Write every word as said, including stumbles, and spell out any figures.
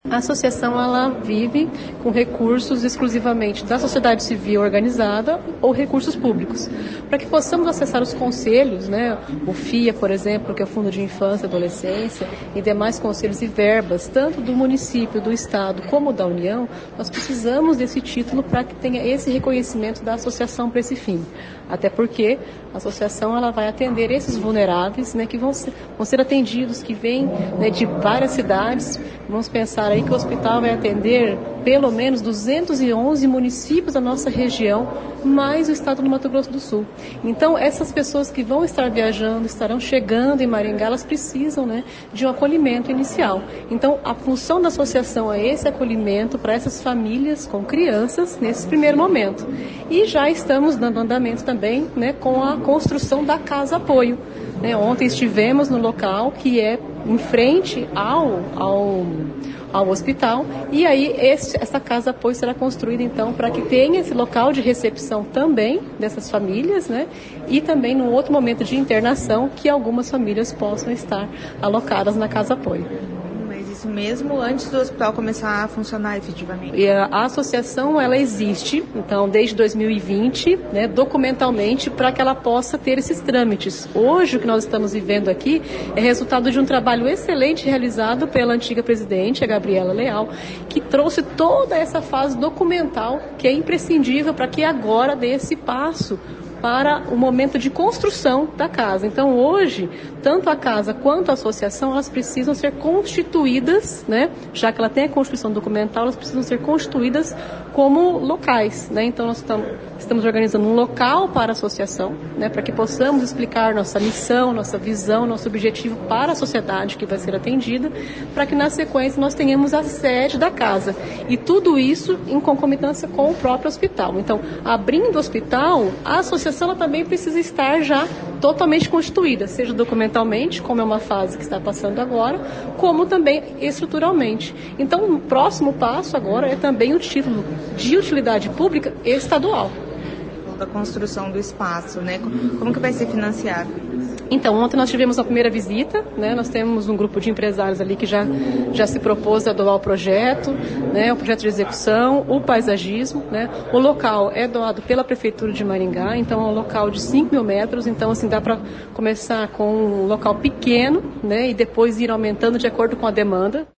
A associação ela vive com recursos exclusivamente da sociedade civil organizada ou recursos públicos. Para que possamos acessar os conselhos, né, o FIA, por exemplo, que é o Fundo de Infância e Adolescência, e demais conselhos e verbas, tanto do município, do estado, como da União, nós precisamos desse título para que tenha esse reconhecimento da associação para esse fim. Até porque a associação ela vai atender esses vulneráveis, né, que vão ser, vão ser atendidos, que vêm, né, de várias cidades. Vamos pensar aí que o hospital vai atender pelo menos duzentos e onze municípios da nossa região, mais o estado do Mato Grosso do Sul. Então, essas pessoas que vão estar viajando, estarão chegando em Maringá, elas precisam, né, de um acolhimento inicial. Então, a função da associação é esse acolhimento para essas famílias com crianças nesse primeiro momento. E já estamos dando andamento também, né, com a construção da Casa Apoio. Né, ontem estivemos no local que é em frente ao, ao, ao hospital, e aí esse, essa Casa Apoio será construída então para que tenha esse local de recepção também dessas famílias, né, e também no outro momento de internação que algumas famílias possam estar alocadas na Casa Apoio. Isso mesmo antes do hospital começar a funcionar efetivamente? E a, a associação, ela existe, então, desde dois mil e vinte, né, documentalmente, para que ela possa ter esses trâmites. Hoje, o que nós estamos vivendo aqui é resultado de um trabalho excelente realizado pela antiga presidente, a Gabriela Leal, que trouxe toda essa fase documental que é imprescindível para que agora dê esse passo para o momento de construção da casa. Então, hoje, tanto a casa quanto a associação, elas precisam ser constituídas, né? Já que ela tem a constituição documental, elas precisam ser constituídas como locais, né? Então, nós estamos, estamos organizando um local para a associação, né? Para que possamos explicar nossa missão, nossa visão, nosso objetivo para a sociedade que vai ser atendida, para que, na sequência, nós tenhamos a sede da casa. E tudo isso em concomitância com o próprio hospital. Então, abrindo o hospital, a associação ela também precisa estar já totalmente constituída, seja documentalmente, como é uma fase que está passando agora, como também estruturalmente. Então, o próximo passo agora é também o título de utilidade pública estadual. Da construção do espaço, né? Como que vai ser financiado? Então, ontem nós tivemos a primeira visita, né? Nós temos um grupo de empresários ali que já, já se propôs a doar o projeto, né? O projeto de execução, o paisagismo, né? O local é doado pela Prefeitura de Maringá, então é um local de cinco mil metros, então assim dá para começar com um local pequeno, né? E depois ir aumentando de acordo com a demanda.